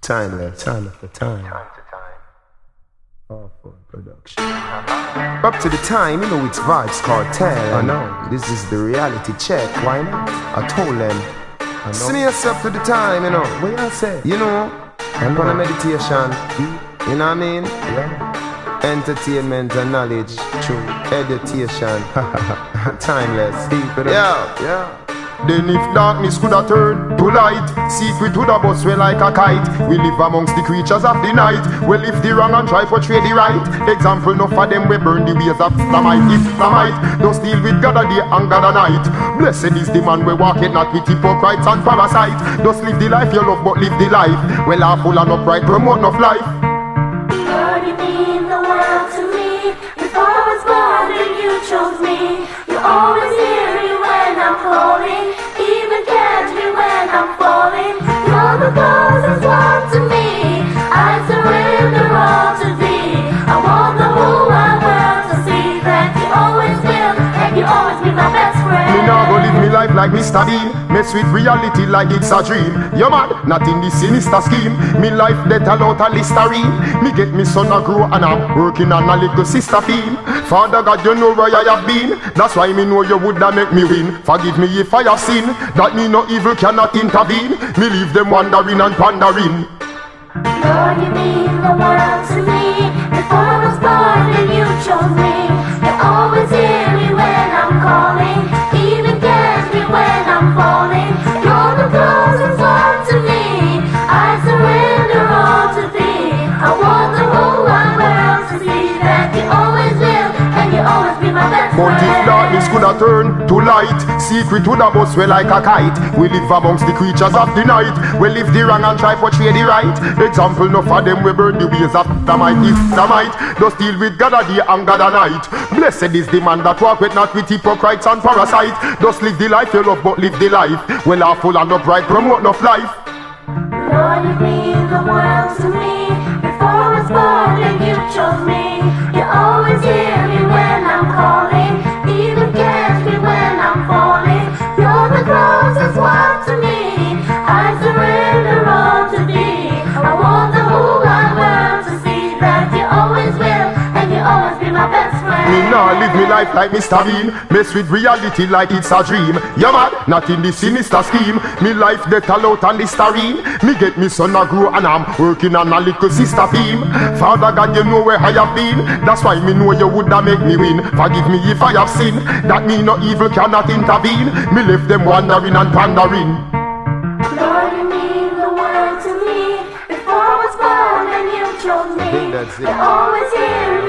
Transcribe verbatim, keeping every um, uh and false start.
Timeless, time after time. Time to time. Powerful production. Up to the time, you know it's Vybz Kartel. I know, this is the reality check. Why not? I told them. I know. Sing yourself to the time, you know. What you say? You know, I'm on a meditation. You know what I mean? Yeah. Entertainment and knowledge. True. Education. Timeless. Yeah, yeah. Then if darkness could have turned to light, secret would have bust well like a kite. We live amongst the creatures of the night. We live the wrong and try portray the right. Example, enough of them we burn the ways of Islamite. Islamite, don't deal with God a day and God a night. Blessed is the man we walk it not with hypocrites and parasite. Just live the life you love but live the life. Well, awful and upright, promote enough life. Lord, you mean the world to me. Before I was born and you chose me. You always hear me when I'm calling. Even catch me when I'm falling. You're the closest one to me. I surrender all to thee. I want the whole wide world to see that you always will and you always be my best friend. Me now go live me life like Mister Bean. Mess with reality like it's a dream. You mad? Not in this sinister scheme. Me life death out a Listerine. Me get me son a grow and I'm working on a little sister theme. Father God, you know where I have been. That's why me know you woulda make me win. Forgive me if I have sinned. That me no evil cannot intervene. Me leave them wandering and pondering. Lord, you mean the world to me. Before I was born and you chose me. You always hear me when I'm calling. Even catch me when I'm falling. You're the closest one to me. I surrender all to thee. I want the whole wide world to see that you always will and you always be my best But if friend. darkness could have turned to light, secret would have bust well like a kite. We live amongst the creatures of the night. We live the wrong and try portray the right. Example, enough of them we burn the ways of the might. If the might, just deal with God a day and God a night. Blessed is the man that walk with not with hypocrites and parasite. Just live the life you love but live the life. Well, awful and upright, promote enough life. Lord, you mean the world to me. Before I was born and you chose me. You always hear me when I'm calling. Even catch me when I'm falling. You're the closest one to me. I surrender all to thee. I want the whole wide world to see that you always will and you always be my best friend. Me nah live me life like Mister Bean. Mess with reality like it's a dream. You mad? Not in this sinister scheme. Me life death out and Listerine. Me get me son a grow and I'm working on a little sister theme. Father God, you know where I have been. That's why me know you woulda make me win. Forgive me if I have sinned. That me no evil cannot intervene. Me left them wandering and pondering. Lord, you mean the world to me. Before I was born and you chose me. I think that's it. You always hear me